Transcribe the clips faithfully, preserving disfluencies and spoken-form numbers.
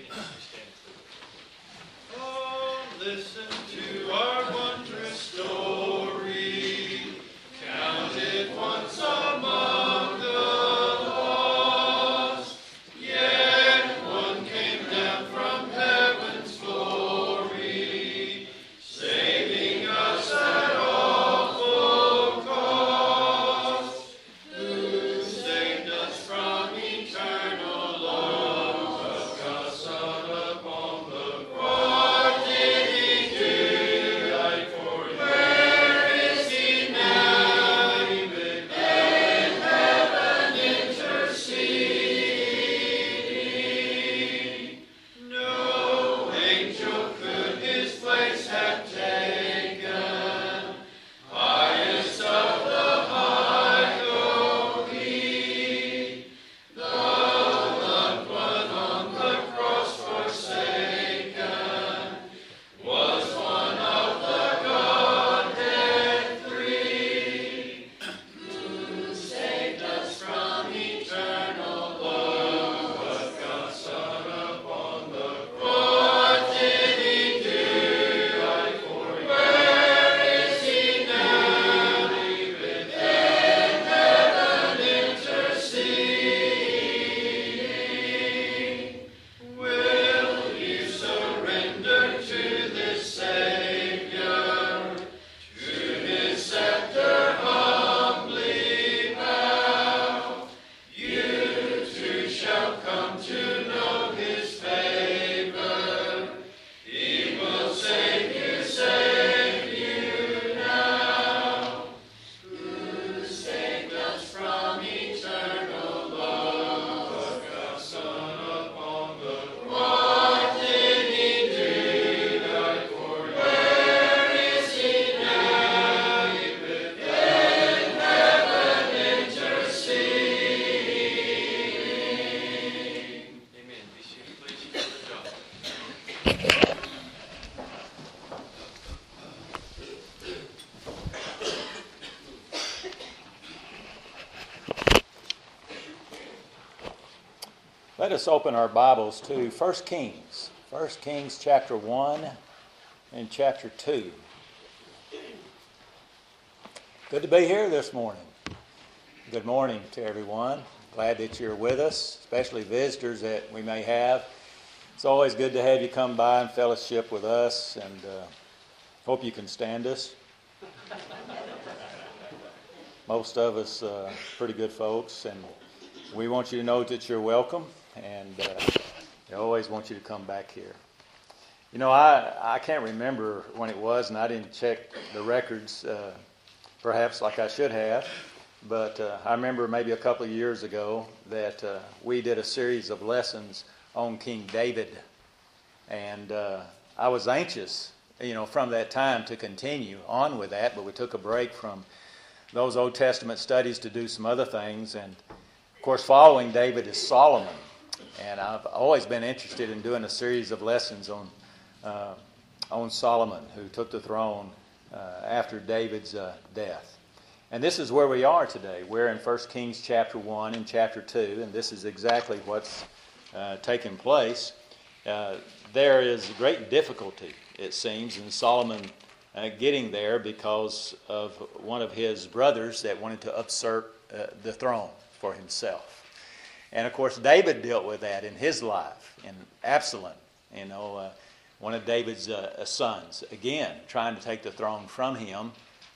Oh, listen to our wondrous story. Count it once among the lost. Yet one came down from heaven's glory, saving us at awful cost. Who saved us from eternal love, but God's Son upon the cross did He do? Like for you. Where is He now? Even in heaven interceding. No angel could His place have taken. Highest of the high go He. The loved one on the cross forsaken was one of the Godhead three, who saved us from eternal love. What God's Son upon the cross did He do? Like for you. Where is He now? Even in heaven interceding. Will you surrender to this Savior? To His scepter humbly bow. You too shall come to know His favor. He will save you, save you now. Who saved us from eternal love? What God's Son upon the cross did He do? Like for you. Where is He now? Even in heaven interceding. Amen. Be seated, please. Brother John. Let us open our Bibles to First Kings. First Kings chapter one and chapter two. Good to be here this morning. Good morning to everyone. Glad that you're with us, especially visitors that we may have. It's always good to have you come by and fellowship with us, and uh, hope you can stand us. Most of us uh, pretty good folks, and we want you to know that you're welcome, and uh, we always want you to come back here. You know, I, I can't remember when it was, and I didn't check the records, uh, perhaps like I should have, but uh, I remember maybe a couple of years ago that uh, we did a series of lessons on King David, and uh, I was anxious, you know, from that time to continue on with that, but we took a break from those Old Testament studies to do some other things, and of course following David is Solomon, and I've always been interested in doing a series of lessons on uh, on Solomon, who took the throne uh, after David's uh, death. And this is where we are today. We're in First Kings chapter one and chapter two, and this is exactly what's uh, taken place. Uh, there is great difficulty, it seems, in Solomon uh, getting there because of one of his brothers that wanted to usurp uh, the throne for himself. And of course, David dealt with that in his life, in Absalom, you know, uh, one of David's uh, sons, again, trying to take the throne from him.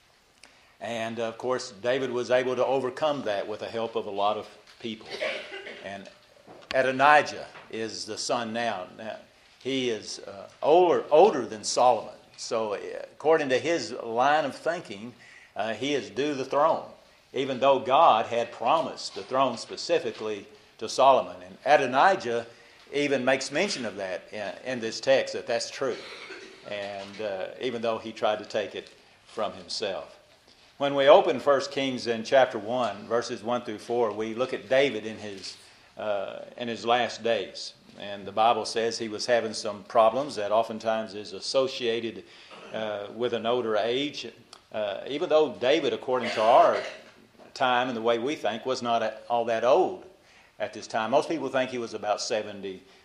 And of course, David was able to overcome that with the help of a lot of people. And Adonijah is the son now. Now he is uh, older, older than Solomon. So according to his line of thinking, uh, he is due the throne, even though God had promised the throne specifically to Solomon. And Adonijah even makes mention of that in, in this text, that that's true. And uh, even though he tried to take it from himself. When we open First Kings in chapter one, verses one through four, we look at David in his uh, in his last days. And the Bible says he was having some problems that oftentimes is associated uh, with an older age. Uh, even though David, according to our time and the way we think, was not all that old at this time. Most people think he was about seventy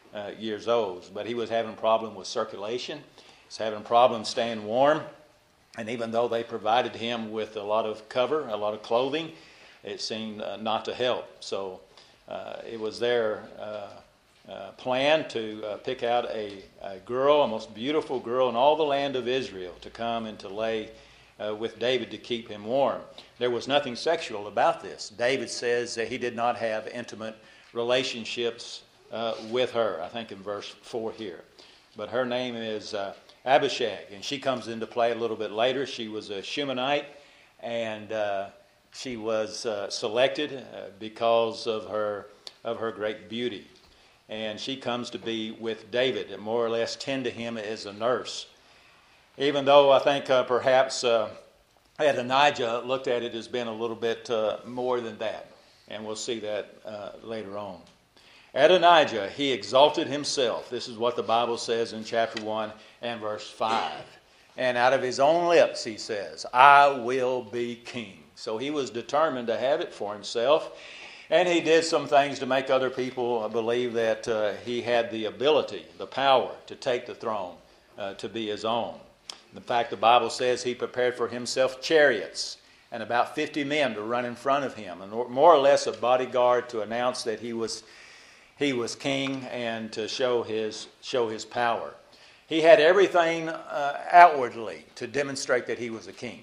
uh, years old. But he was having a problem with circulation. He was having a problem staying warm. And even though they provided him with a lot of cover, a lot of clothing, it seemed uh, not to help. So uh, it was their uh, uh, plan to uh, pick out a, a girl, a most beautiful girl in all the land of Israel, to come and to lay uh, with David to keep him warm. There was nothing sexual about this. David says that he did not have intimate relationships uh, with her, I think in verse four here. But her name is uh, Abishag, and she comes into play a little bit later. She was a Shumanite, and uh, she was uh, selected uh, because of her of her great beauty. And she comes to be with David and more or less tend to him as a nurse. Even though I think uh, perhaps uh, Adonijah looked at it as being a little bit uh, more than that. And we'll see that uh, later on. Adonijah, he exalted himself. This is what the Bible says in chapter one and verse five. And out of his own lips he says, I will be king. So he was determined to have it for himself. And he did some things to make other people believe that uh, he had the ability, the power to take the throne, uh, to be his own. In fact, the Bible says he prepared for himself chariots and about fifty men to run in front of him, and more or less a bodyguard to announce that he was he was king and to show his show his power. He had everything uh, outwardly to demonstrate that he was a king.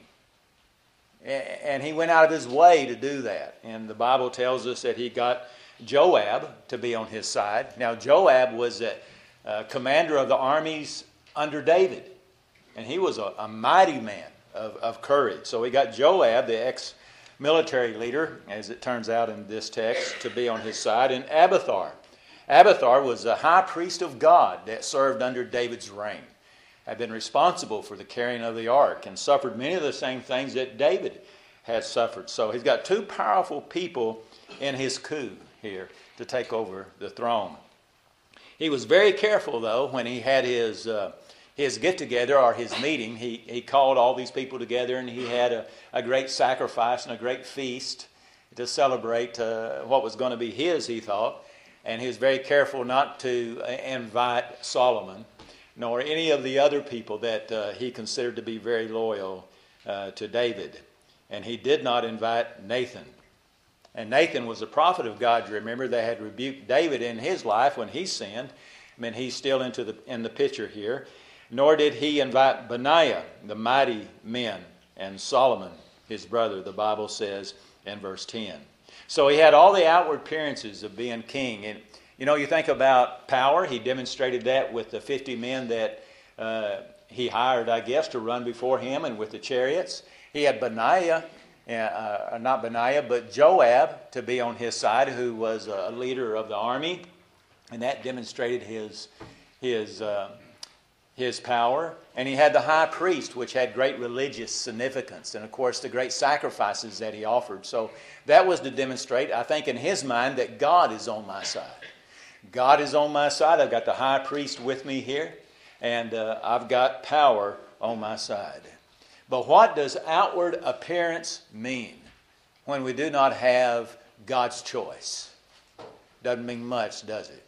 And he went out of his way to do that. And the Bible tells us that he got Joab to be on his side. Now, Joab was a, a commander of the armies under David. And he was a, a mighty man of, of courage. So he got Joab, the ex-military leader, as it turns out in this text, to be on his side. And Abiathar. Abiathar was the high priest of God that served under David's reign. Had been responsible for the carrying of the ark and suffered many of the same things that David had suffered. So he's got two powerful people in his coup here to take over the throne. He was very careful, though, when he had his uh, his get-together or his meeting. He, he called all these people together, and he had a, a great sacrifice and a great feast to celebrate uh, what was going to be his, he thought. And he was very careful not to invite Solomon nor any of the other people that uh, he considered to be very loyal uh, to David. And he did not invite Nathan. And Nathan was a prophet of God, you remember. They had rebuked David in his life when he sinned. I mean, he's still into the in the picture here. Nor did he invite Benaiah, the mighty men, and Solomon, his brother, the Bible says in verse ten. So he had all the outward appearances of being king. And you know, you think about power. He demonstrated that with the fifty men that uh, he hired, I guess, to run before him and with the chariots. He had Benaiah, uh, not Benaiah, but Joab to be on his side, who was a leader of the army. And that demonstrated his, his, uh, his power. And he had the high priest, which had great religious significance. And, of course, the great sacrifices that he offered. So that was to demonstrate, I think, in his mind, that God is on my side. God is on my side. I've got the high priest with me here, and uh, I've got power on my side. But what does outward appearance mean when we do not have God's choice? Doesn't mean much, does it?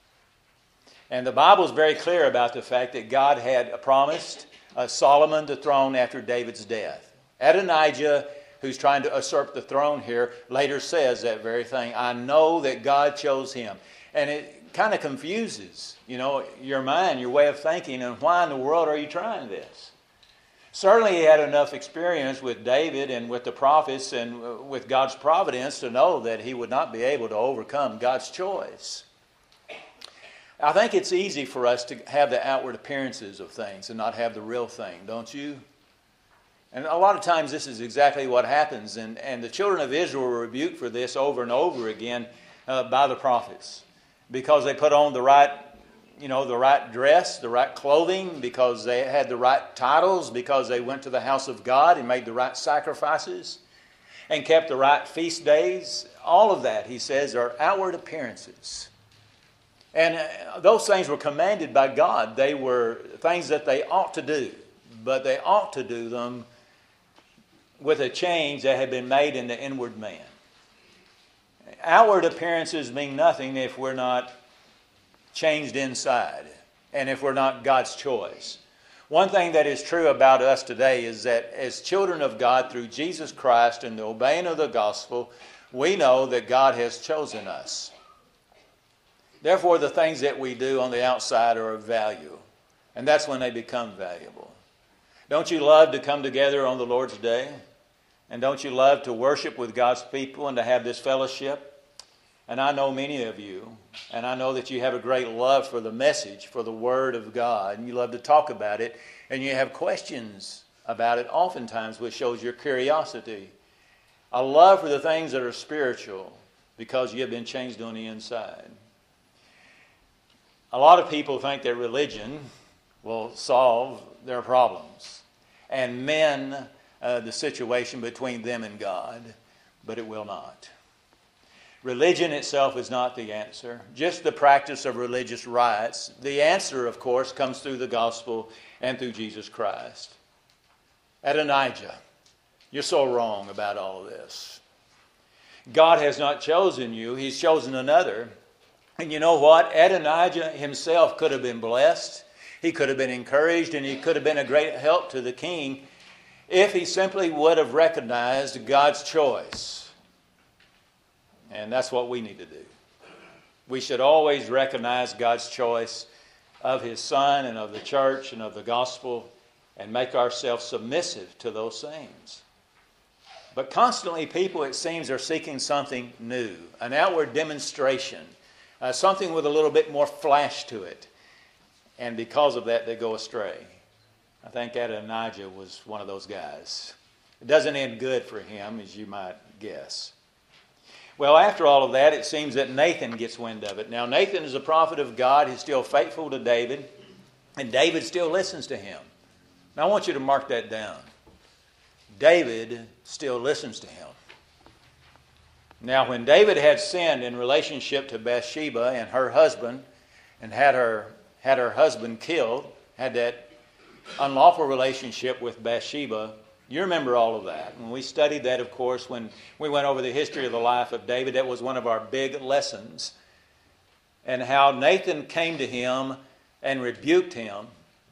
And the Bible is very clear about the fact that God had promised uh, Solomon the throne after David's death. Adonijah, who's trying to usurp the throne here, later says that very thing. I know that God chose him. And it kind of confuses, you know, your mind, your way of thinking, and why in the world are you trying this? Certainly he had enough experience with David and with the prophets and with God's providence to know that he would not be able to overcome God's choice. I think it's easy for us to have the outward appearances of things and not have the real thing, don't you? And a lot of times this is exactly what happens. And, and the children of Israel were rebuked for this over and over again uh, by the prophets. Because they put on the right, you know, the right dress, the right clothing, because they had the right titles, because they went to the house of God and made the right sacrifices and kept the right feast days. All of that, he says, are outward appearances. And those things were commanded by God. They were things that they ought to do, but they ought to do them with a change that had been made in the inward man. Outward appearances mean nothing if we're not changed inside, and if we're not God's choice. One thing that is true about us today is that as children of God through Jesus Christ and the obeying of the gospel, we know that God has chosen us. Therefore, the things that we do on the outside are of value, and that's when they become valuable. Don't you love to come together on the Lord's Day? And don't you love to worship with God's people and to have this fellowship? And I know many of you, and I know that you have a great love for the message, for the Word of God, and you love to talk about it, and you have questions about it oftentimes, which shows your curiosity. A love for the things that are spiritual because you have been changed on the inside. A lot of people think that religion will solve their problems and mend uh, the situation between them and God, but it will not. Religion itself is not the answer. Just the practice of religious rites. The answer, of course, comes through the gospel and through Jesus Christ. Adonijah, you're so wrong about all of this. God has not chosen you. He's chosen another. And you know what? Adonijah himself could have been blessed. He could have been encouraged, and he could have been a great help to the king if he simply would have recognized God's choice. And that's what we need to do. We should always recognize God's choice of His Son and of the church and of the gospel and make ourselves submissive to those things. But constantly people, it seems, are seeking something new, an outward demonstration, uh, something with a little bit more flash to it. And because of that, they go astray. I think Adonijah was one of those guys. It doesn't end good for him, as you might guess. Well, after all of that, it seems that Nathan gets wind of it. Now, Nathan is a prophet of God. He's still faithful to David, and David still listens to him. Now, I want you to mark that down. David still listens to him. Now, when David had sinned in relationship to Bathsheba and her husband, and had her had her husband killed, had that unlawful relationship with Bathsheba, you remember all of that. When we studied that, of course, when we went over the history of the life of David, that was one of our big lessons. And how Nathan came to him and rebuked him,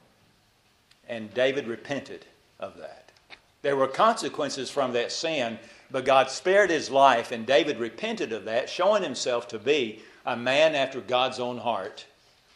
and David repented of that. There were consequences from that sin, but God spared his life, and David repented of that, showing himself to be a man after God's own heart.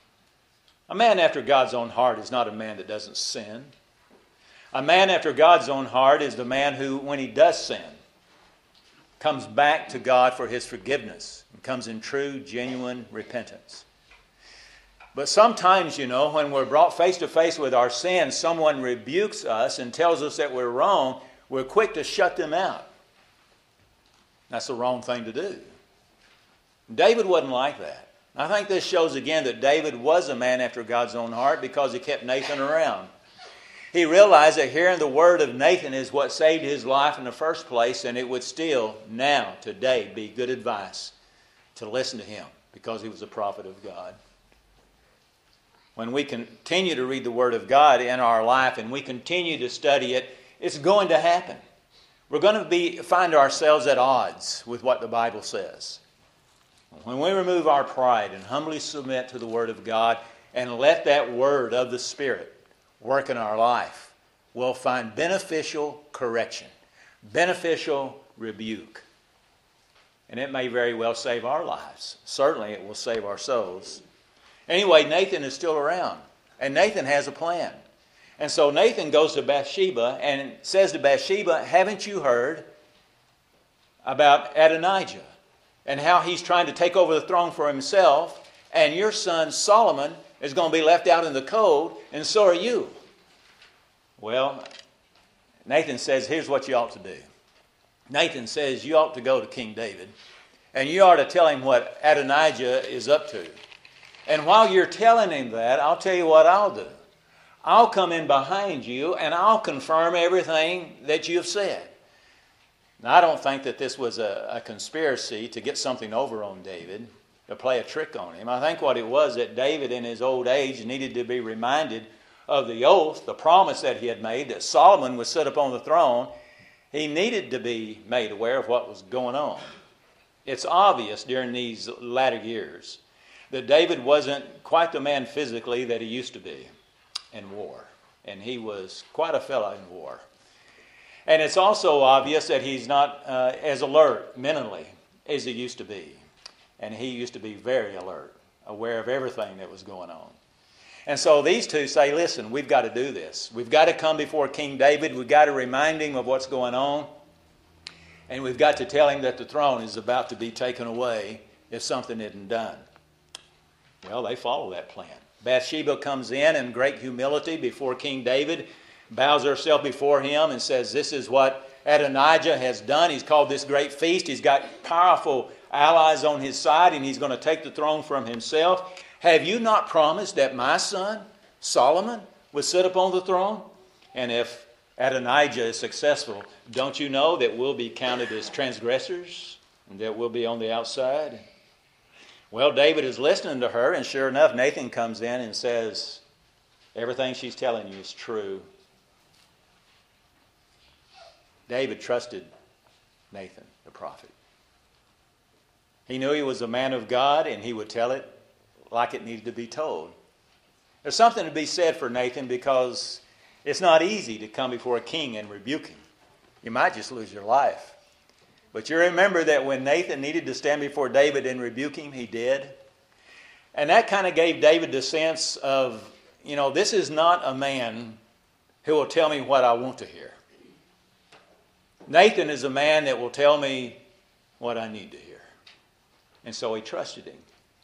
A man after God's own heart is not a man that doesn't sin. A man after God's own heart is the man who, when he does sin, comes back to God for his forgiveness and comes in true, genuine repentance. But sometimes, you know, when we're brought face to face with our sin, someone rebukes us and tells us that we're wrong, we're quick to shut them out. That's the wrong thing to do. David wasn't like that. I think this shows again that David was a man after God's own heart because he kept Nathan around. He realized that hearing the word of Nathan is what saved his life in the first place, and it would still, now, today, be good advice to listen to him because he was a prophet of God. When we continue to read the Word of God in our life and we continue to study it, it's going to happen. We're going to be find ourselves at odds with what the Bible says. When we remove our pride and humbly submit to the Word of God and let that Word of the Spirit work in our life, we'll find beneficial correction, beneficial rebuke. And it may very well save our lives. Certainly it will save our souls. Anyway, Nathan is still around, and Nathan has a plan. And so Nathan goes to Bathsheba and says to Bathsheba, haven't you heard about Adonijah and how he's trying to take over the throne for himself, and your son Solomon is going to be left out in the cold, and so are you? Well, Nathan says, here's what you ought to do. Nathan says you ought to go to King David, and you ought to tell him what Adonijah is up to. And while you're telling him that, I'll tell you what I'll do. I'll come in behind you and I'll confirm everything that you've said. Now, I don't think that this was a, a conspiracy to get something over on David, to play a trick on him. I think what it was that David in his old age needed to be reminded of the oath, the promise that he had made, that Solomon would sit upon the throne. He needed to be made aware of what was going on. It's obvious during these latter years that David wasn't quite the man physically that he used to be in war. And he was quite a fellow in war. And it's also obvious that he's not uh, as alert mentally as he used to be. And he used to be very alert, aware of everything that was going on. And so these two say, listen, we've got to do this. We've got to come before King David. We've got to remind him of what's going on. And we've got to tell him that the throne is about to be taken away if something isn't done. Well, they follow that plan. Bathsheba comes in in great humility before King David, bows herself before him and says, this is what Adonijah has done. He's called this great feast. He's got powerful allies on his side, and he's going to take the throne from himself. Have you not promised that my son, Solomon, would sit upon the throne? And if Adonijah is successful, don't you know that we'll be counted as transgressors and that we'll be on the outside? Well, David is listening to her, and sure enough, Nathan comes in and says, everything she's telling you is true. David trusted Nathan, the prophet. He knew he was a man of God, and he would tell it like it needed to be told. There's something to be said for Nathan, because it's not easy to come before a king and rebuke him. You might just lose your life. But you remember that when Nathan needed to stand before David and rebuke him, he did. And that kind of gave David the sense of, you know, this is not a man who will tell me what I want to hear. Nathan is a man that will tell me what I need to hear. And so he trusted him.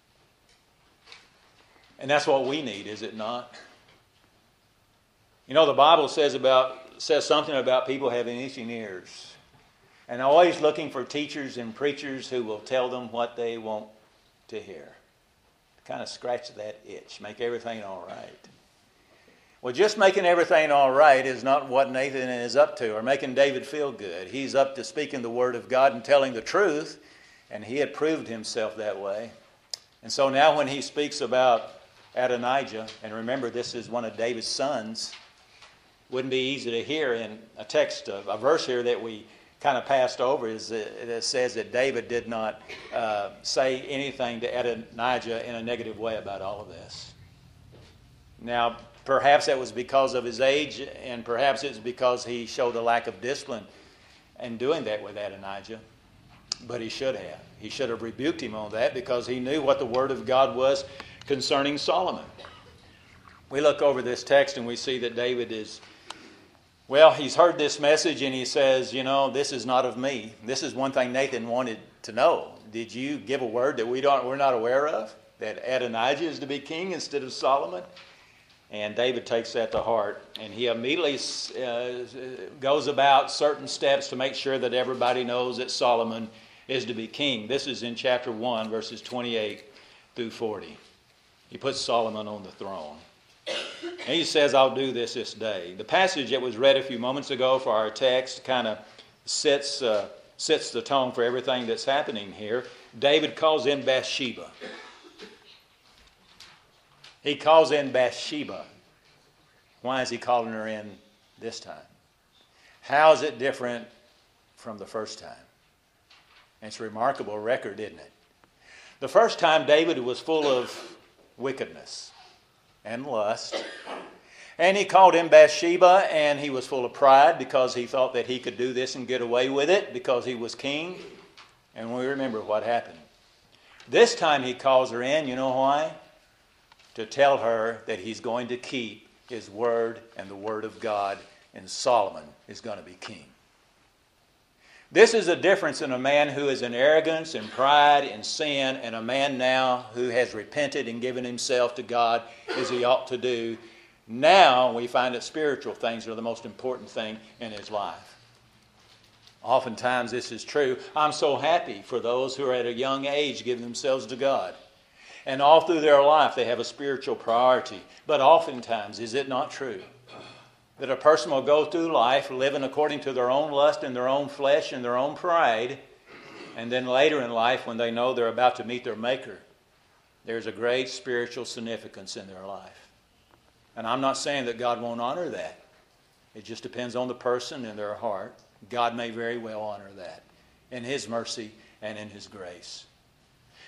And that's what we need, is it not? You know, the Bible says about says something about people having itching ears, and always looking for teachers and preachers who will tell them what they want to hear. Kind of scratch that itch, make everything all right. Well, just making everything all right is not what Nathan is up to, or making David feel good. He's up to speaking the word of God and telling the truth, and he had proved himself that way. And so now when he speaks about Adonijah, and remember this is one of David's sons, wouldn't be easy to hear in a text, a verse here that we kind of passed over, is that it says that David did not uh, say anything to Adonijah in a negative way about all of this. Now, perhaps that was because of his age, and perhaps it's because he showed a lack of discipline in doing that with Adonijah. But he should have. He should have rebuked him on that, because he knew what the word of God was concerning Solomon. We look over this text and we see that David is, well, he's heard this message and he says, you know, this is not of me. This is one thing Nathan wanted to know. Did you give a word that we don't, we're not aware of? That Adonijah is to be king instead of Solomon? And David takes that to heart, and he immediately uh, goes about certain steps to make sure that everybody knows that Solomon is to be king. This is in chapter one, verses twenty-eight through forty. He puts Solomon on the throne. And he says, I'll do this this day. The passage that was read a few moments ago for our text kind of sets, uh, sets the tone for everything that's happening here. David calls in Bathsheba. He calls in Bathsheba. Why is he calling her in this time? How is it different from the first time? It's a remarkable record, isn't it? The first time David was full of wickedness and lust. And he called in Bathsheba, and he was full of pride because he thought that he could do this and get away with it because he was king. And we remember what happened. This time he calls her in, you know why? To tell her that he's going to keep his word and the word of God, and Solomon is going to be king. This is a difference in a man who is in arrogance and pride and sin, and a man now who has repented and given himself to God as he ought to do. Now we find that spiritual things are the most important thing in his life. Oftentimes this is true. I'm so happy for those who are at a young age giving themselves to God. And all through their life they have a spiritual priority. But oftentimes, is it not true that a person will go through life living according to their own lust and their own flesh and their own pride, and then later in life when they know they're about to meet their Maker, there's a great spiritual significance in their life. And I'm not saying that God won't honor that. It just depends on the person and their heart. God may very well honor that in His mercy and in His grace.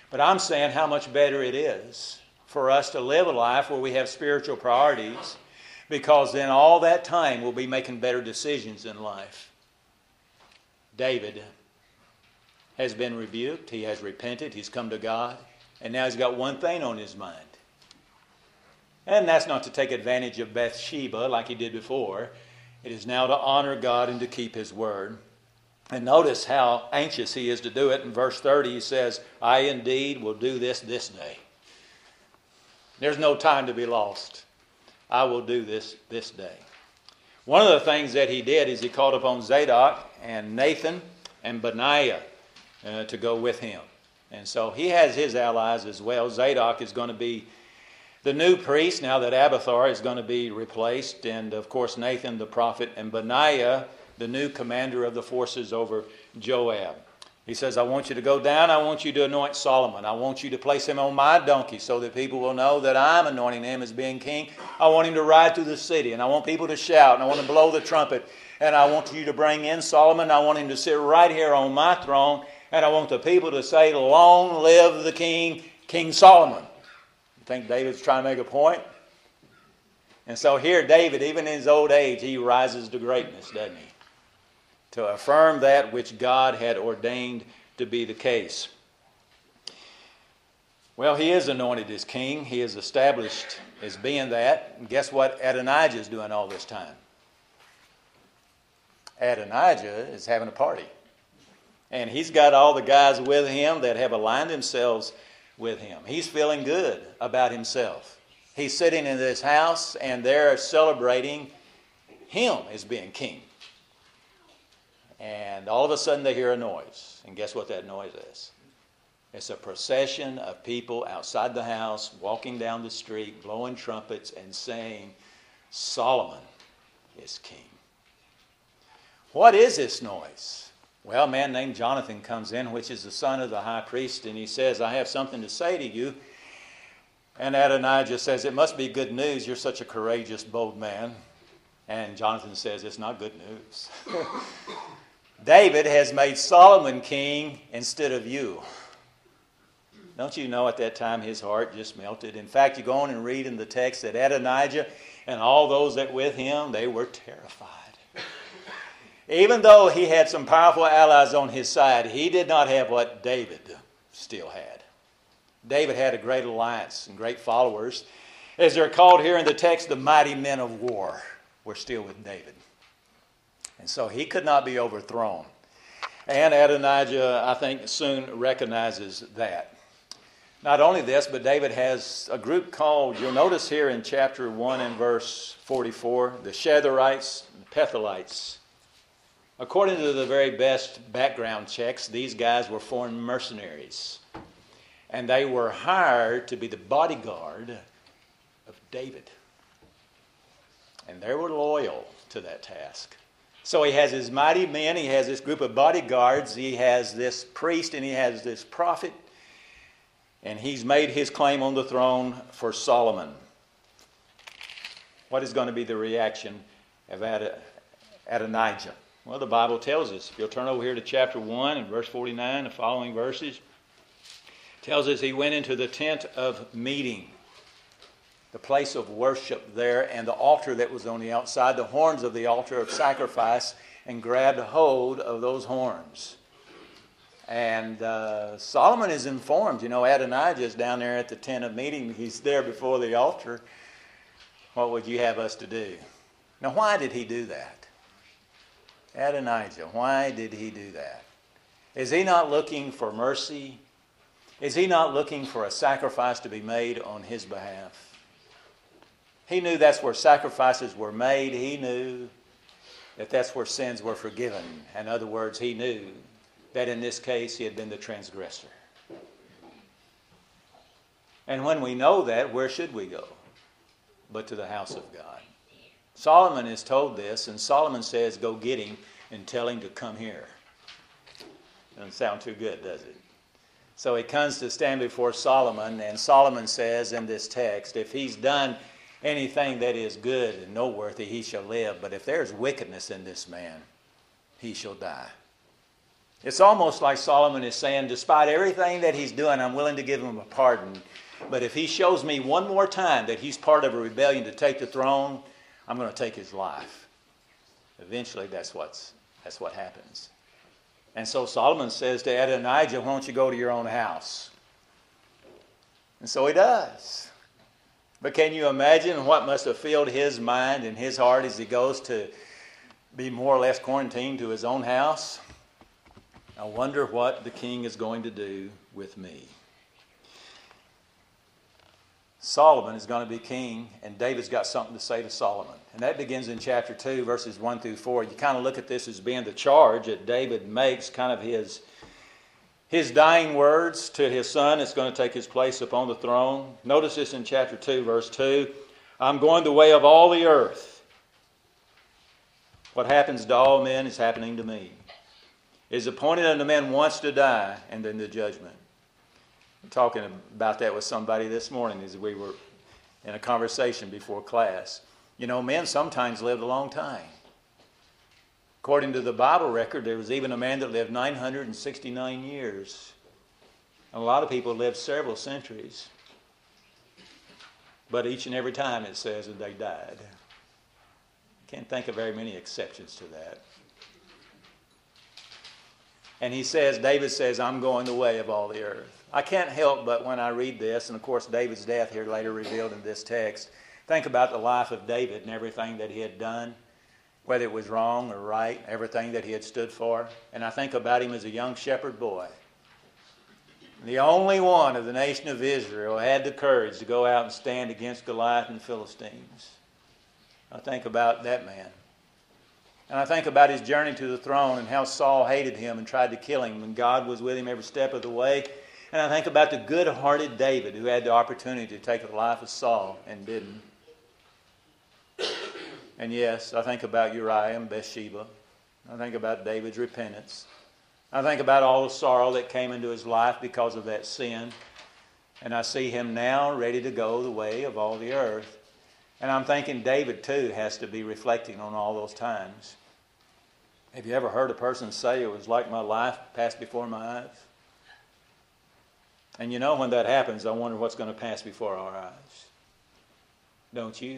But I'm saying how much better it is for us to live a life where we have spiritual priorities, because then all that time we'll be making better decisions in life. David has been rebuked. He has repented. He's come to God. And now he's got one thing on his mind. And that's not to take advantage of Bathsheba like he did before. It is now to honor God and to keep His word. And notice how anxious he is to do it. In verse thirty he says, I indeed will do this this day. There's no time to be lost. I will do this this day. One of the things that he did is he called upon Zadok and Nathan and Benaiah uh, to go with him. And so he has his allies as well. Zadok is going to be the new priest now that Abiathar is going to be replaced. And of course Nathan the prophet, and Benaiah the new commander of the forces over Joab. He says, I want you to go down. I want you to anoint Solomon. I want you to place him on my donkey so that people will know that I'm anointing him as being king. I want him to ride through the city, and I want people to shout, and I want to blow the trumpet. And I want you to bring in Solomon. I want him to sit right here on my throne. And I want the people to say, long live the king, King Solomon. You think David's trying to make a point? And so here David, even in his old age, he rises to greatness, doesn't he? To affirm that which God had ordained to be the case. Well, he is anointed as king. He is established as being that. And guess what Adonijah is doing all this time? Adonijah is having a party. And he's got all the guys with him that have aligned themselves with him. He's feeling good about himself. He's sitting in this house and they're celebrating him as being king. And all of a sudden they hear a noise. And guess what that noise is? It's a procession of people outside the house, walking down the street, blowing trumpets and saying, Solomon is king. What is this noise? Well, a man named Jonathan comes in, which is the son of the high priest, and he says, I have something to say to you. And Adonijah says, it must be good news. You're such a courageous, bold man. And Jonathan says, it's not good news. David has made Solomon king instead of you. Don't you know at that time his heart just melted? In fact, you go on and read in the text that Adonijah and all those that with him, they were terrified. Even though he had some powerful allies on his side, he did not have what David still had. David had a great alliance and great followers. As they're called here in the text, the mighty men of war were still with David. And so he could not be overthrown. And Adonijah, I think, soon recognizes that. Not only this, but David has a group called, you'll notice here in chapter one and verse forty-four, the Shetherites and the Pethelites. According to the very best background checks, these guys were foreign mercenaries. And they were hired to be the bodyguard of David. And they were loyal to that task. So he has his mighty men, he has this group of bodyguards, he has this priest, and he has this prophet. And he's made his claim on the throne for Solomon. What is going to be the reaction of Ad- Adonijah? Well, the Bible tells us. If you'll turn over here to chapter one and verse forty-nine, the following verses, tells us he went into the tent of meeting, the place of worship there, and the altar that was on the outside, the horns of the altar of sacrifice, and grabbed hold of those horns. And uh, Solomon is informed. You know, Adonijah is down there at the tent of meeting. He's there before the altar. What would you have us to do? Now, why did he do that? Adonijah, why did he do that? Is he not looking for mercy? Is he not looking for a sacrifice to be made on his behalf? He knew that's where sacrifices were made. He knew that that's where sins were forgiven. In other words, he knew that in this case he had been the transgressor. And when we know that, where should we go? But to the house of God. Solomon is told this, and Solomon says, go get him and tell him to come here. Doesn't sound too good, does it? So he comes to stand before Solomon, and Solomon says in this text, if he's done anything that is good and noteworthy, he shall live. But if there's wickedness in this man, he shall die. It's almost like Solomon is saying, despite everything that he's doing, I'm willing to give him a pardon. But if he shows me one more time that he's part of a rebellion to take the throne, I'm going to take his life. Eventually, that's what's that's what happens. And so Solomon says to Adonijah, why don't you go to your own house? And so he does. But can you imagine what must have filled his mind and his heart as he goes to be more or less quarantined to his own house? I wonder what the king is going to do with me. Solomon is going to be king, and David's got something to say to Solomon. And that begins in chapter two, verses one through four. You kind of look at this as being the charge that David makes, kind of his, his dying words to his son that's going to take his place upon the throne. Notice this in chapter two, verse two. I'm going the way of all the earth. What happens to all men is happening to me. It is appointed unto men once to die, and then the judgment. I'm talking about that with somebody this morning as we were in a conversation before class. You know, men sometimes lived a long time. According to the Bible record, there was even a man that lived nine hundred sixty-nine years. And a lot of people lived several centuries. But each and every time it says that they died. Can't think of very many exceptions to that. And he says, David says, I'm going the way of all the earth. I can't help but when I read this, and of course David's death here later revealed in this text, think about the life of David and everything that he had done, whether it was wrong or right, everything that he had stood for. And I think about him as a young shepherd boy. The only one of the nation of Israel had the courage to go out and stand against Goliath and the Philistines. I think about that man. And I think about his journey to the throne and how Saul hated him and tried to kill him, and God was with him every step of the way. And I think about the good-hearted David who had the opportunity to take the life of Saul and didn't. And yes, I think about Uriah and Bathsheba. I think about David's repentance. I think about all the sorrow that came into his life because of that sin. And I see him now ready to go the way of all the earth. And I'm thinking David, too, has to be reflecting on all those times. Have you ever heard a person say it was like my life passed before my eyes? And you know, when that happens, I wonder what's going to pass before our eyes. Don't you?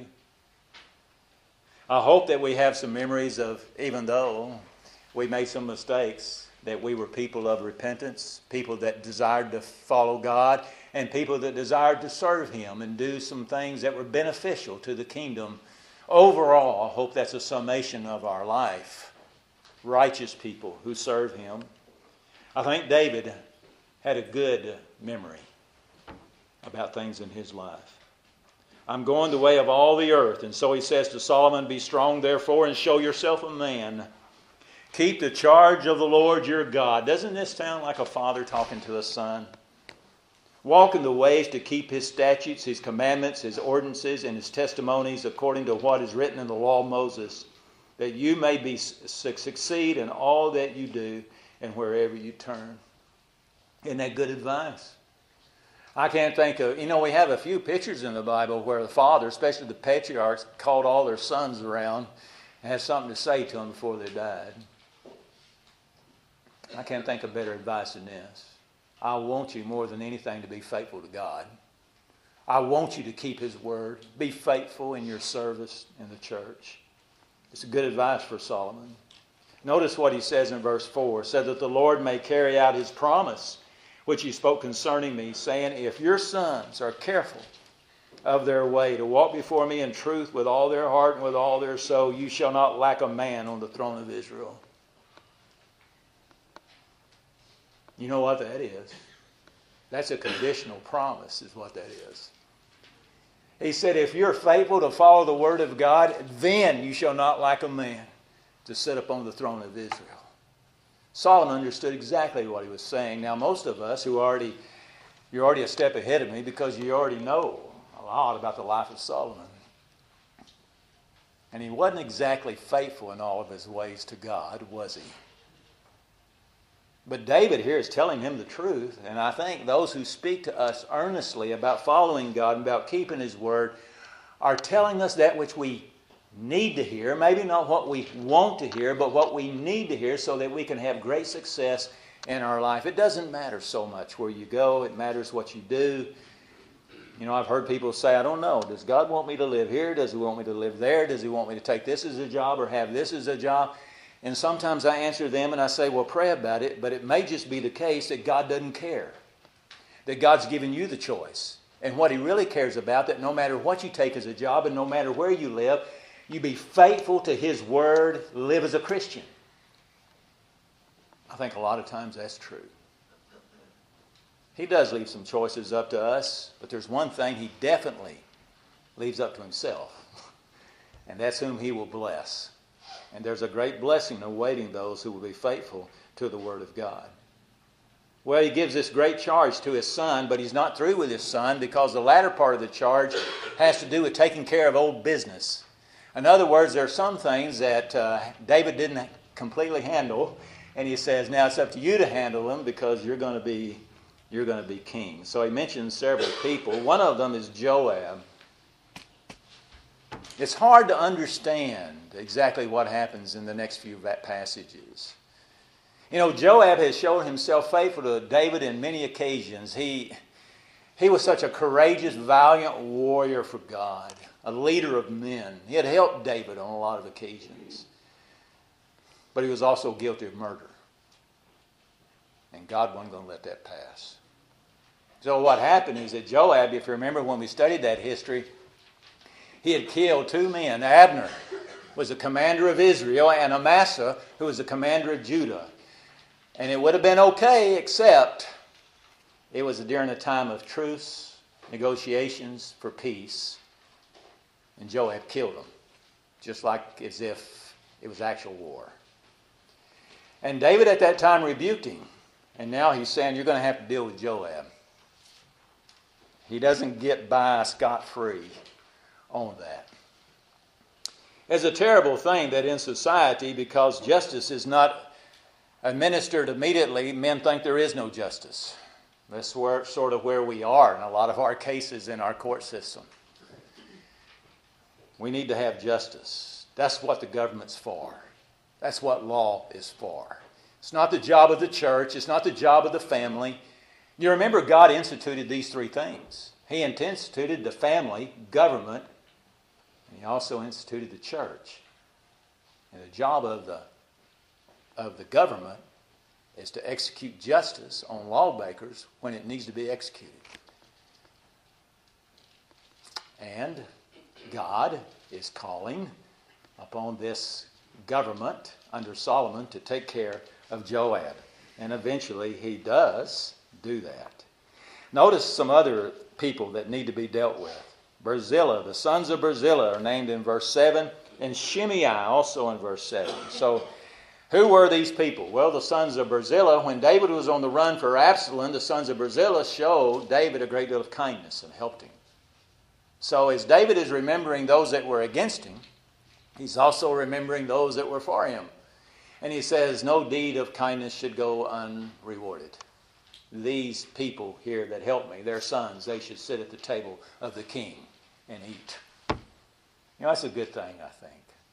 I hope that we have some memories of, even though we made some mistakes, that we were people of repentance, people that desired to follow God, and people that desired to serve Him and do some things that were beneficial to the kingdom. Overall, I hope that's a summation of our life. Righteous people who serve Him. I think David had a good memory about things in his life. I'm going the way of all the earth. And so he says to Solomon, be strong therefore and show yourself a man. Keep the charge of the Lord your God. Doesn't this sound like a father talking to a son? Walk in the ways to keep His statutes, His commandments, His ordinances, and His testimonies according to what is written in the law of Moses, that you may be succeed in all that you do and wherever you turn. Isn't that good advice? I can't think of, you know, we have a few pictures in the Bible where the father, especially the patriarchs, called all their sons around and had something to say to them before they died. I can't think of better advice than this. I want you more than anything to be faithful to God. I want you to keep His word. Be faithful in your service in the church. It's a good advice for Solomon. Notice what he says in verse four. So that the Lord may carry out His promise, which He spoke concerning me, saying, if your sons are careful of their way to walk before me in truth with all their heart and with all their soul, you shall not lack a man on the throne of Israel. You know what that is? That's a conditional promise is what that is. He said, if you're faithful to follow the word of God, then you shall not lack a man to sit upon the throne of Israel. Solomon understood exactly what he was saying. Now, most of us who already, you're already a step ahead of me because you already know a lot about the life of Solomon. And he wasn't exactly faithful in all of his ways to God, was he? But David here is telling him the truth, and I think those who speak to us earnestly about following God and about keeping His word are telling us that which we need to hear, maybe not what we want to hear, but what we need to hear so that we can have great success in our life. It doesn't matter so much where you go. It matters what you do. You know, I've heard people say, I don't know, does God want me to live here? Does He want me to live there? Does He want me to take this as a job or have this as a job? And sometimes I answer them and I say, well, pray about it, but it may just be the case that God doesn't care. That God's given you the choice. And what He really cares about, that no matter what you take as a job and no matter where you live, you be faithful to His Word, live as a Christian. I think a lot of times that's true. He does leave some choices up to us, but there's one thing He definitely leaves up to Himself, and that's whom He will bless. And there's a great blessing awaiting those who will be faithful to the Word of God. Well, He gives this great charge to His Son, but He's not through with His Son, because the latter part of the charge has to do with taking care of old business. In other words, there are some things that uh, David didn't completely handle, and He says, now it's up to you to handle them because you're going to be you're going to be king. So He mentions several people. One of them is Joab. It's hard to understand exactly what happens in the next few passages. You know, Joab has shown himself faithful to David in many occasions. He, he was such a courageous, valiant warrior for God, a leader of men. He had helped David on a lot of occasions. But he was also guilty of murder. And God wasn't going to let that pass. So what happened is that Joab, if you remember when we studied that history, he had killed two men. Abner was the commander of Israel, and Amasa, who was the commander of Judah. And it would have been okay, except it was during a time of truce, negotiations for peace, and Joab killed them, just like as if it was actual war. And David at that time rebuked him, and now he's saying, you're going to have to deal with Joab. He doesn't get by scot-free on that. It's a terrible thing that in society, because justice is not administered immediately, men think there is no justice. That's where, sort of where we are in a lot of our cases in our court system. We need to have justice. That's what the government's for. That's what law is for. It's not the job of the church. It's not the job of the family. You remember God instituted these three things. He instituted the family, government, and He also instituted the church. And the job of the, of the government is to execute justice on lawbreakers when it needs to be executed. And God is calling upon this government under Solomon to take care of Joab. And eventually He does do that. Notice some other people that need to be dealt with. Barzillai, the sons of Barzillai are named in verse seven, and Shimei also in verse seven. So, who were these people? Well, the sons of Barzillai, when David was on the run for Absalom, the sons of Barzillai showed David a great deal of kindness and helped him. So as David is remembering those that were against him, he's also remembering those that were for him. And he says, no deed of kindness should go unrewarded. These people here that helped me, their sons, they should sit at the table of the king and eat. You know, that's a good thing, I think.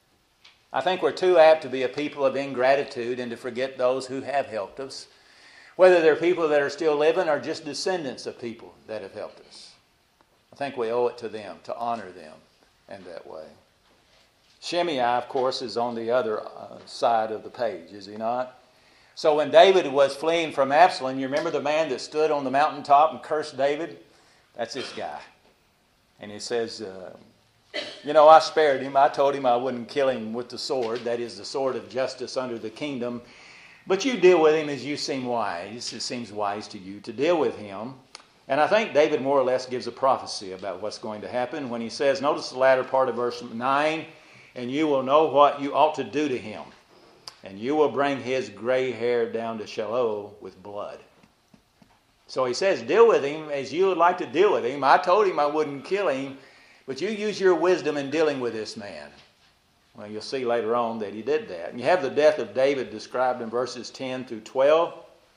I think we're too apt to be a people of ingratitude and to forget those who have helped us, whether they're people that are still living or just descendants of people that have helped us. I think we owe it to them to honor them in that way. Shimei, of course, is on the other uh, side of the page, is he not? So when David was fleeing from Absalom, you remember the man that stood on the mountaintop and cursed David? That's this guy. And he says, uh, you know, I spared him. I told him I wouldn't kill him with the sword. That is the sword of justice under the kingdom. But you deal with him as you seem wise. It seems wise to you to deal with him. And I think David more or less gives a prophecy about what's going to happen when he says, notice the latter part of verse nine, and you will know what you ought to do to him. And you will bring his gray hair down to Shiloh with blood. So he says, deal with him as you would like to deal with him. I told him I wouldn't kill him, but you use your wisdom in dealing with this man. Well, you'll see later on that he did that. And you have the death of David described in verses ten through twelve.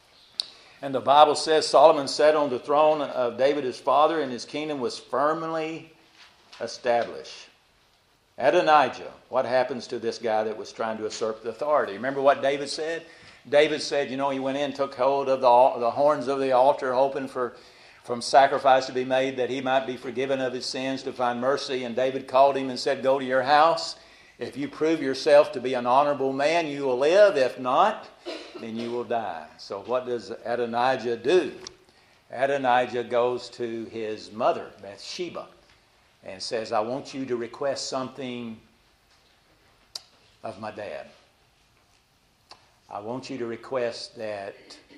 And the Bible says Solomon sat on the throne of David his father, and his kingdom was firmly established. Adonijah, what happens to this guy that was trying to usurp the authority? Remember what David said? David said, you know, he went in, took hold of the, the horns of the altar, hoping for from sacrifice to be made, that he might be forgiven of his sins, to find mercy. And David called him and said, go to your house. If you prove yourself to be an honorable man, you will live. If not, then you will die. So what does Adonijah do? Adonijah goes to his mother, Bathsheba, and says, I want you to request something of my dad. I want you to request that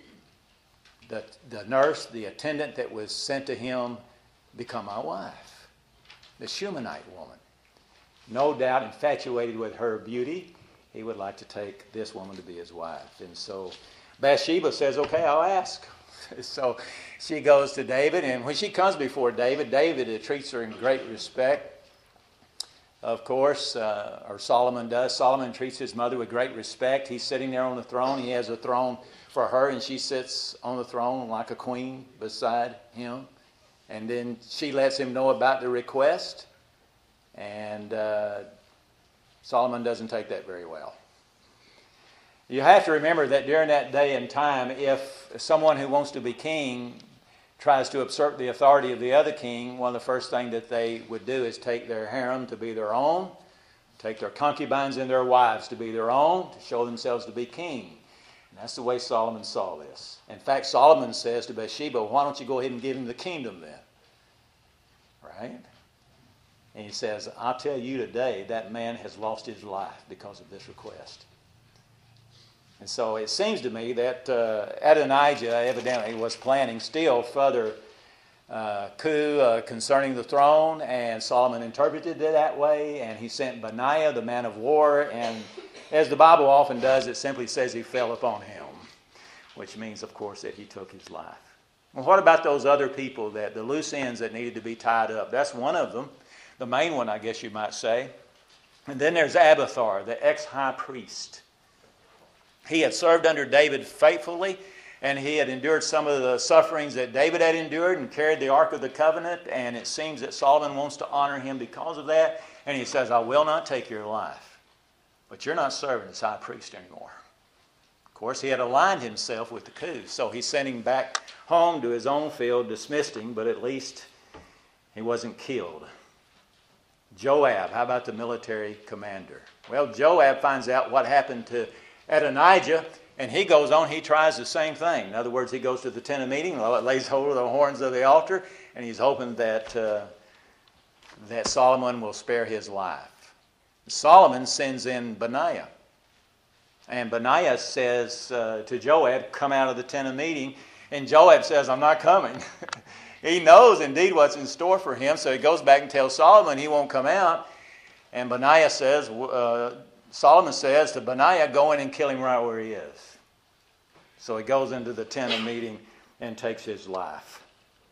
the, the nurse, the attendant that was sent to him, become my wife. The Shunammite woman. No doubt infatuated with her beauty, he would like to take this woman to be his wife. And so Bathsheba says, okay, I'll ask. So she goes to David, and when she comes before David, David treats her in great respect. Of course, uh, or Solomon does. Solomon treats his mother with great respect. He's sitting there on the throne. He has a throne for her, and she sits on the throne like a queen beside him. And then she lets him know about the request. And uh, Solomon doesn't take that very well. You have to remember that during that day and time, if someone who wants to be king tries to usurp the authority of the other king, one of the first things that they would do is take their harem to be their own, take their concubines and their wives to be their own, to show themselves to be king. And that's the way Solomon saw this. In fact, Solomon says to Bathsheba, why don't you go ahead and give him the kingdom then? Right? And he says, I'll tell you today, that man has lost his life because of this request. And so it seems to me that uh, Adonijah evidently was planning still further uh, coup uh, concerning the throne, and Solomon interpreted it that way, and he sent Benaiah, the man of war, and as the Bible often does, it simply says he fell upon him, which means, of course, that he took his life. Well, what about those other people, that the loose ends that needed to be tied up? That's one of them, the main one, I guess you might say. And then there's Abiathar, the ex-high priest. He had served under David faithfully, and he had endured some of the sufferings that David had endured and carried the Ark of the Covenant, and it seems that Solomon wants to honor him because of that, and he says, I will not take your life, but you're not serving as high priest anymore. Of course, he had aligned himself with the coup, so he sent him back home to his own field, dismissed him, but at least he wasn't killed. Joab, how about the military commander? Well, Joab finds out what happened to Adonijah, and he goes on, he tries the same thing. In other words, he goes to the tent of meeting, lays hold of the horns of the altar, and he's hoping that, uh, that Solomon will spare his life. Solomon sends in Benaiah. And Benaiah says uh, to Joab, come out of the tent of meeting. And Joab says, I'm not coming. He knows indeed what's in store for him, so he goes back and tells Solomon he won't come out. And Benaiah says, uh, Solomon says to Benaiah, go in and kill him right where he is. So he goes into the tent of meeting and takes his life.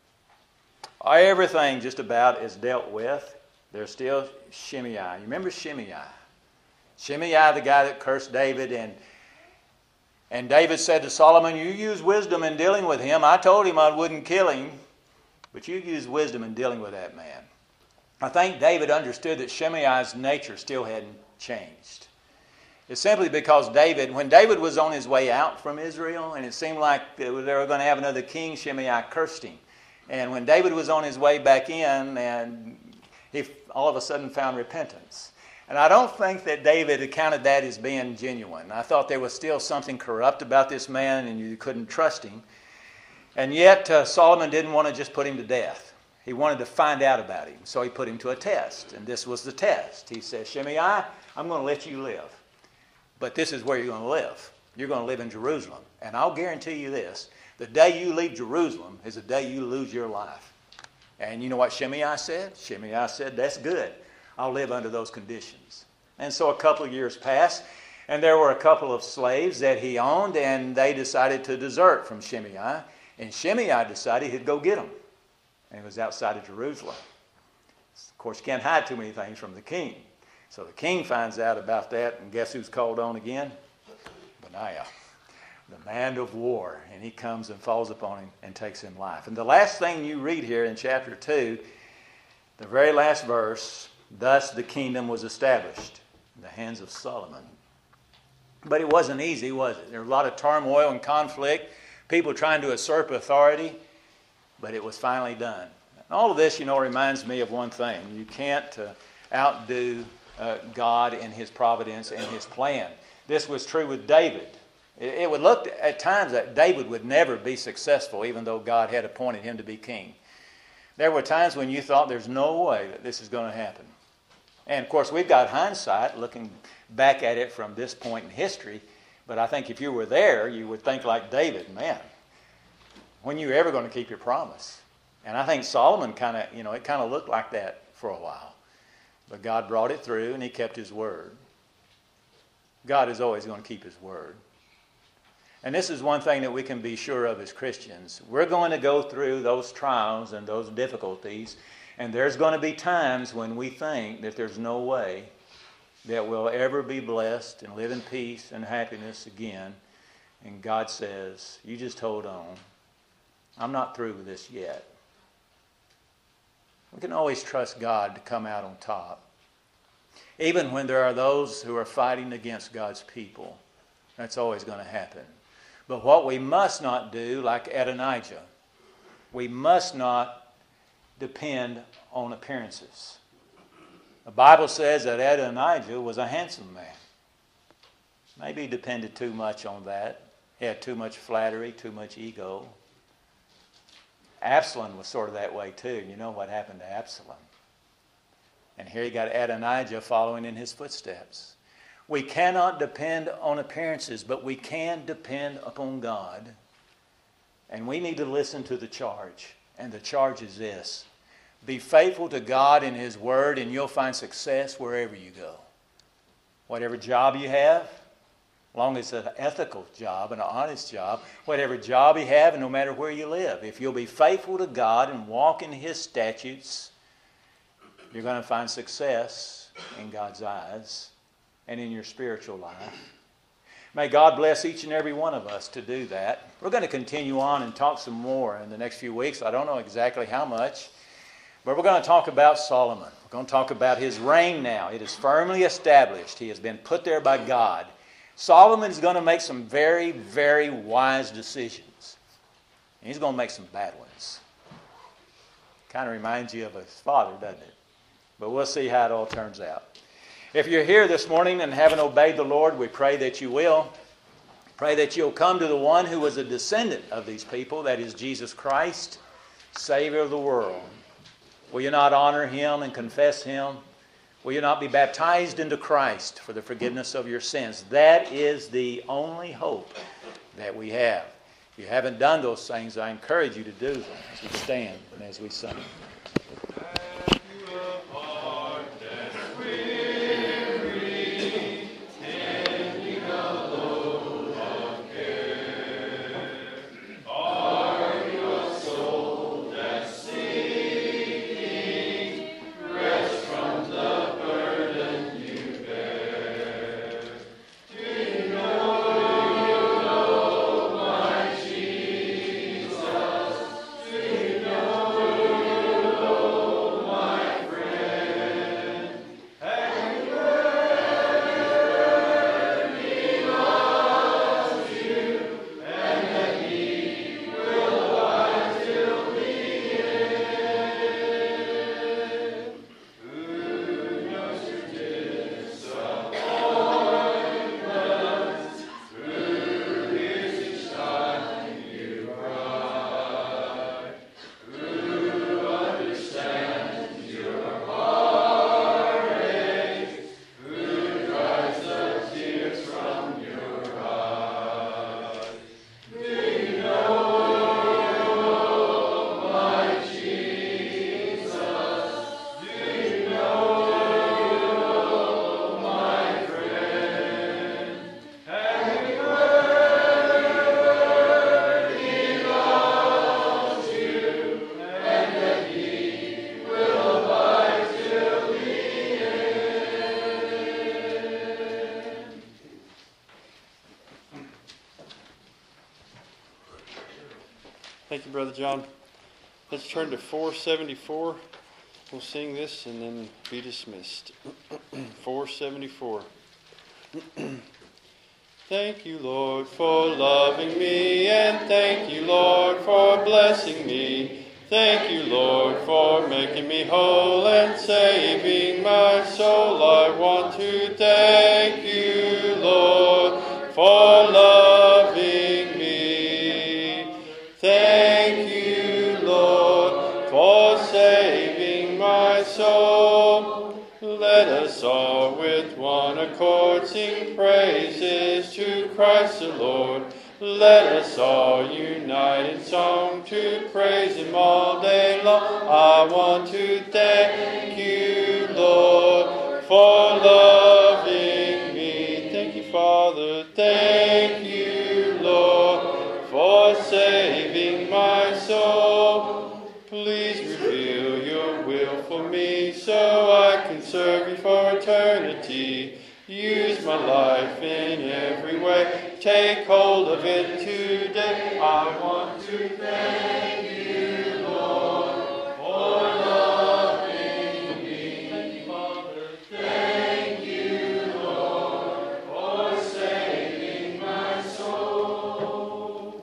Everything just about is dealt with. There's still Shimei. You remember Shimei? Shimei, the guy that cursed David, and and David said to Solomon, you use wisdom in dealing with him. I told him I wouldn't kill him, but you use wisdom in dealing with that man. I think David understood that Shimei's nature still hadn't changed. It's simply because David, when David was on his way out from Israel, and it seemed like they were going to have another king, Shimei cursed him. And when David was on his way back in, and he all of a sudden found repentance. And I don't think that David accounted that as being genuine. I thought there was still something corrupt about this man, and you couldn't trust him. And yet uh, Solomon didn't want to just put him to death. He wanted to find out about him, so he put him to a test. And this was the test. He said, Shimei, I'm going to let you live. But this is where you're going to live. You're going to live in Jerusalem. And I'll guarantee you this. The day you leave Jerusalem is the day you lose your life. And you know what Shimei said? Shimei said, that's good. I'll live under those conditions. And so a couple of years passed, and there were a couple of slaves that he owned, and they decided to desert from Shimei. And Shimei decided he'd go get them. And he was outside of Jerusalem. Of course, you can't hide too many things from the king. So the king finds out about that, and guess who's called on again? Benaiah, the man of war. And he comes and falls upon him and takes him life. And the last thing you read here in chapter two, the very last verse, Thus the kingdom was established in the hands of Solomon. But it wasn't easy, was it? There was a lot of turmoil and conflict, people trying to usurp authority, but it was finally done. And all of this, you know, reminds me of one thing. You can't uh, outdo uh, God in His providence and His plan. This was true with David. It, it would look at times that David would never be successful, even though God had appointed him to be king. There were times when you thought there's no way that this is going to happen. And of course, we've got hindsight looking back at it from this point in history. But I think if you were there, you would think like David, man, when are you ever going to keep your promise? And I think Solomon kind of, you know, it kind of looked like that for a while. But God brought it through and He kept His word. God is always going to keep His word. And this is one thing that we can be sure of as Christians. We're going to go through those trials and those difficulties. And there's going to be times when we think that there's no way that we'll ever be blessed and live in peace and happiness again. And God says, you just hold on. I'm not through with this yet. We can always trust God to come out on top. Even when there are those who are fighting against God's people. That's always going to happen. But what we must not do, like Adonijah, we must not depend on appearances. The Bible says that Adonijah was a handsome man. Maybe he depended too much on that. He had too much flattery, too much ego. Absalom was sort of that way too. You know what happened to Absalom. And here you got Adonijah following in his footsteps. We cannot depend on appearances, but we can depend upon God. And we need to listen to the charge. And the charge is this. Be faithful to God and His Word, and you'll find success wherever you go. Whatever job you have, as long as it's an ethical job, an honest job, whatever job you have, and no matter where you live, if you'll be faithful to God and walk in His statutes, you're going to find success in God's eyes and in your spiritual life. May God bless each and every one of us to do that. We're going to continue on and talk some more in the next few weeks. I don't know exactly how much, but we're going to talk about Solomon. We're going to talk about his reign now. It is firmly established. He has been put there by God. Solomon's going to make some very, very wise decisions. And he's going to make some bad ones. Kind of reminds you of his father, doesn't it? But we'll see how it all turns out. If you're here this morning and haven't obeyed the Lord, we pray that you will. Pray that you'll come to the one who was a descendant of these people, that is Jesus Christ, Savior of the world. Will you not honor Him and confess Him? Will you not be baptized into Christ for the forgiveness of your sins? That is the only hope that we have. If you haven't done those things, I encourage you to do them as we stand and as we sing. Thank you, Brother John. Let's turn to four seventy-four. We'll sing this and then be dismissed. four seventy-four. Thank you, Lord, for loving me, and thank you, Lord, for blessing me. Thank you, Lord, for making me whole and saving my soul. I want to thank you, Lord, for loving me. Thank you, Lord, for saving my soul. Let us all with one accord sing praises to Christ the Lord. Let us all unite in song to praise Him all day long. I want to thank you, Lord, for loving me. Thank you, Father. Thank you, Lord, for saving my soul. Please reveal your will for me so I can serve you for eternity. Use my life in every way. Take hold of it today. I want to thank you, Lord, for loving me. Thank you, Father. Thank you, Lord, for saving my soul.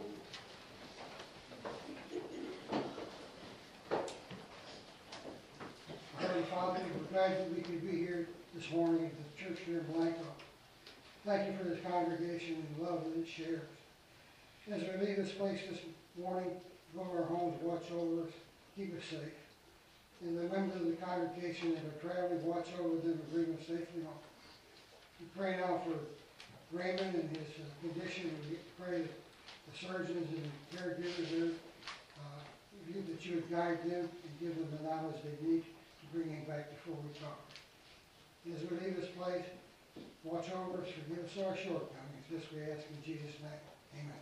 Heavenly Father, we're glad that we could be here this morning at the church here in Blanco. Thank you for this congregation and the love that it shares. As we leave this place this morning, go to our homes, watch over us, keep us safe. And the members of the congregation that are traveling, watch over them and bring them safely home. We pray now for Raymond and his uh, condition. We pray that the surgeons and the caregivers there, uh, you, that you would guide them and give them the knowledge they need to bring him back to full recovery. As we leave this place, watch over us, forgive us our shortcomings. This we ask in Jesus' name. Amen.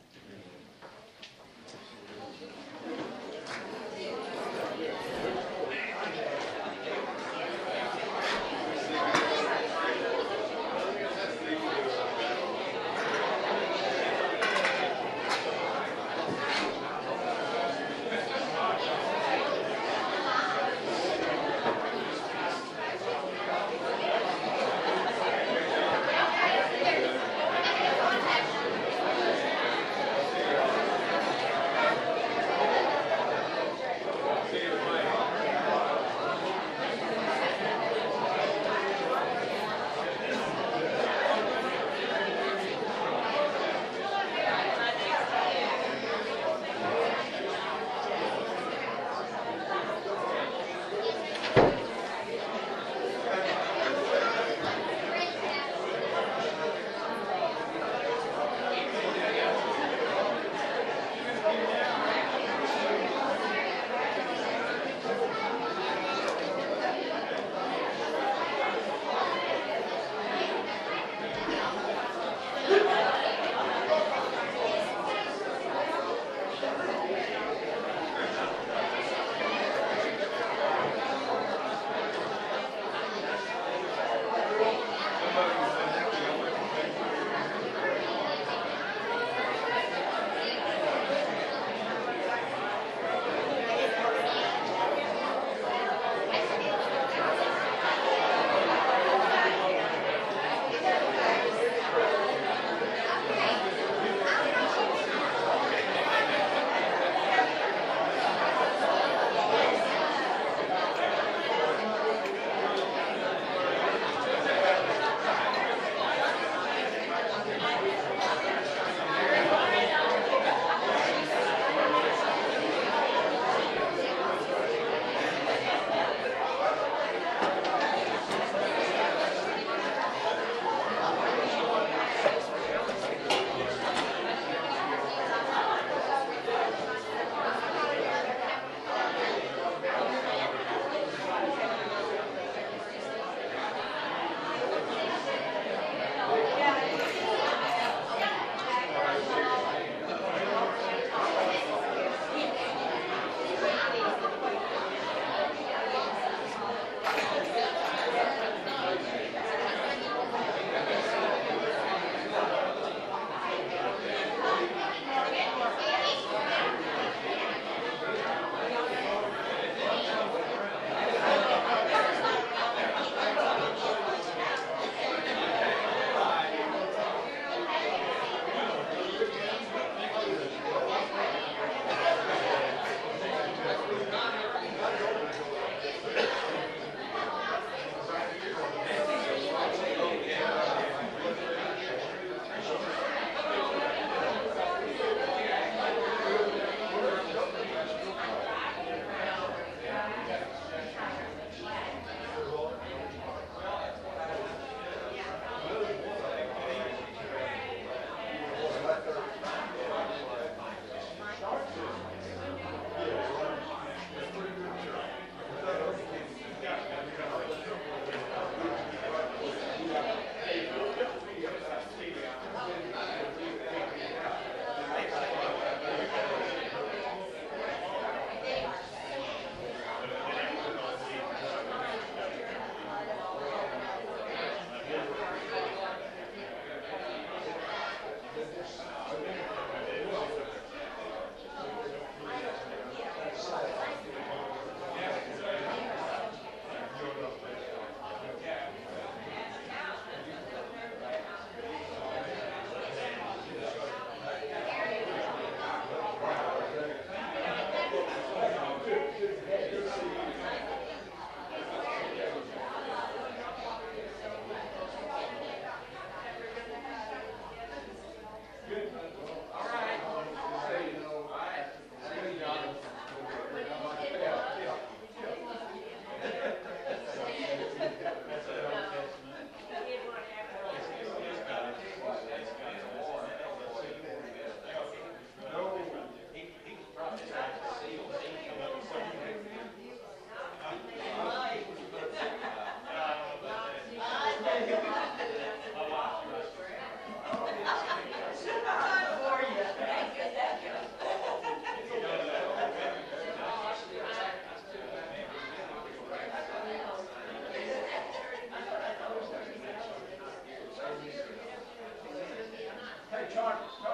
Charlie, Charlie,